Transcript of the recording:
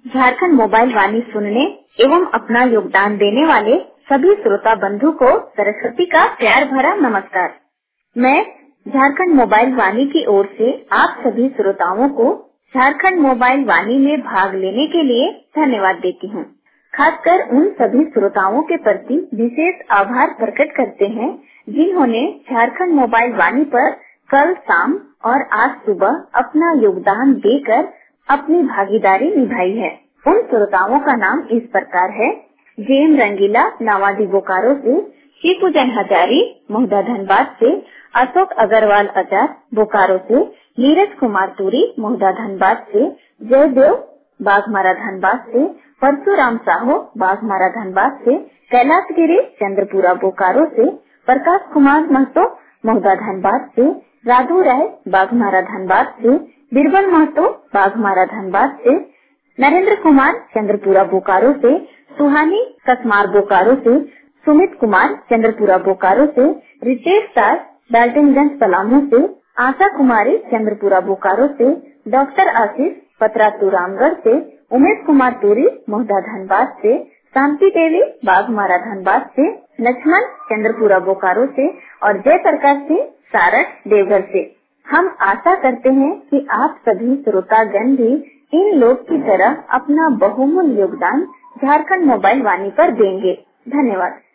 Jharkhand mobile वाणी सुनने एवं अपना योगदान देने वाले सभी श्रोता बंधु को सरस्वती का प्यार भरा नमस्कार। मैं झारखंड मोबाइल वाणी की ओर से आप सभी श्रोताओं को झारखंड मोबाइल वाणी में भाग लेने के लिए धन्यवाद देती हूँ। खासकर उन सभी श्रोताओं के प्रति विशेष आभार प्रकट करते हैं जिन्होंने झारखंड मोबाइल वाणी पर कल शाम और आज सुबह अपना योगदान देकर अपनी भागीदारी निभाई है। उन श्रोताओं का नाम इस प्रकार है: जेम रंगीला नवादी बोकारो से, शिवपूजन हजारी महुदा धनबाद से, अशोक अग्रवाल आचार बोकारो से, नीरज कुमार तुरी महुदा धनबाद से, जयदेव बाघमारा धनबाद से, परशुराम साहू बाघमारा धनबाद से, कैलाश गिरी चंद्रपुरा बोकारो से, प्रकाश कुमार महतो महुदा धनबाद से, राधू राय बाघमारा धनबाद से, बीरबल महतो बाघमारा धनबाद से, नरेंद्र कुमार चंद्रपुरा बोकारो से, सुहानी कसमार बोकारो से, सुमित कुमार चंद्रपुरा बोकारो से, रितेश दास डाल्टनगंज पलामू से, आशा कुमारी चंद्रपुरा बोकारो से, डॉक्टर आशीष पतरातू रामगढ़ से, उमेश कुमार तुरी महुदा धनबाद से, शांति देवी बाघमारा धनबाद से, लक्ष्मण चंद्रपुरा बोकारो से और जय प्रकाश सिंह सारठ देवघर से। हम आशा करते हैं कि आप सभी श्रोतागण भी इन लोग की तरह अपना बहुमूल्य योगदान झारखंड मोबाइल वाणी पर देंगे। धन्यवाद।